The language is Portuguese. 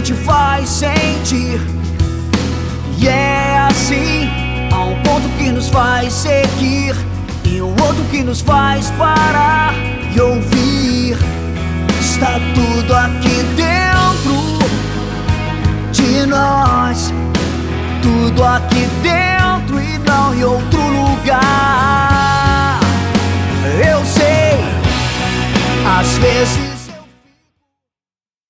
que te faz sentir. E é assim, há um ponto que nos faz seguir e um outro que nos faz parar e ouvir. Está tudo aqui dentro de nós, tudo aqui dentro e não em outro